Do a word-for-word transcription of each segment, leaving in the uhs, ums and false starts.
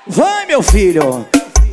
Vai, meu filho.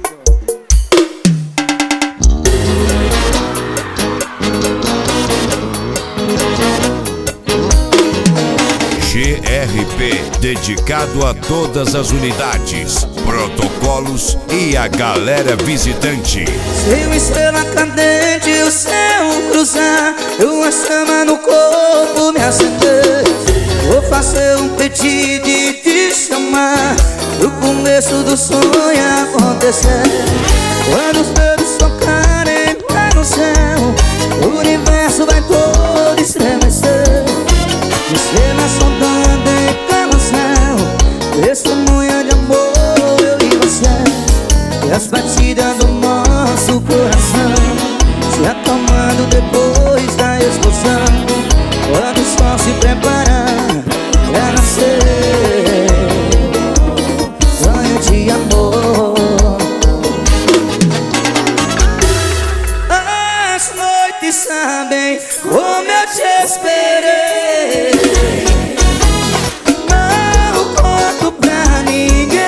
G R P, dedicado a todas as unidades, protocolos e a galera visitante. Se uma estrela cadente o céu cruzar, uma chama no corpo me acender, vou fazer um pedido e te chamar pro começo do sonho acontecer. Quando os dedos tocarem lá no céu, o universo vai todo estremecer. Estrelas sondando em carrossel, testemunha de amor, eu e você. E as batidas do nosso coração se acalmando depois da explosão, quando o sol se prepara pra nascer. Sonho de amor. As noites sabem como eu te esperei. Não conto pra ninguém.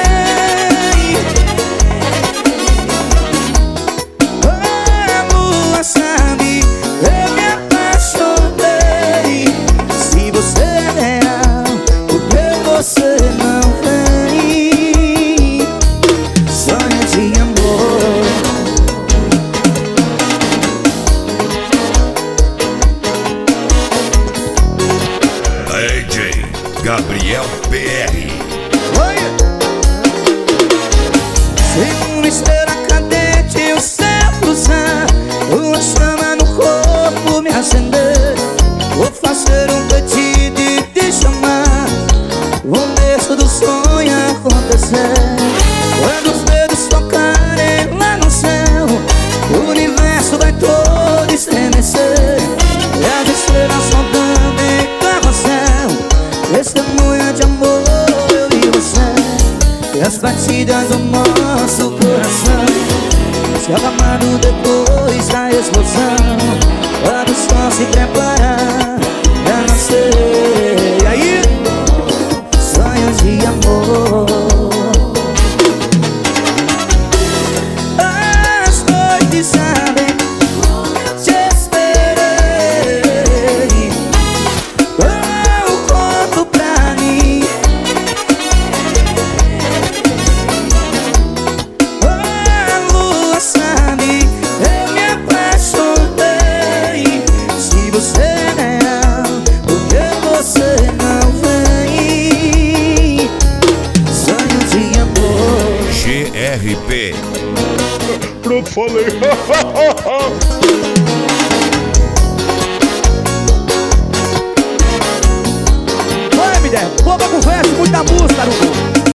A lua sabe, eu me apaixonei. Se você é real, por que você não vem? Sonho de amor. D J Gabriel P R. Se uma estrela cadente o céu cruzar, uma chama no corpo me acender, vou fazer um pedido e te chamar, o começo do sonho acontecer. Quando os dedos tocarem lá no céu, o universo vai todo estremecer. E as estrelas sondando em carrossel, testemunha de amor, eu e você. E as batidas do nosso coração se acalmando depois da explosão, quando o sol se prepara pra nascer. E aí? Sonhos de amor. As noites sabem como eu te esperei. Eu conto pra mim. A lua sabe, eu me apaixonei. Se você é real, por que você não vem? Sonho de amor. G R P. Pronto, falei. Vai, me der. Pouca conversa, muita música, Arubu.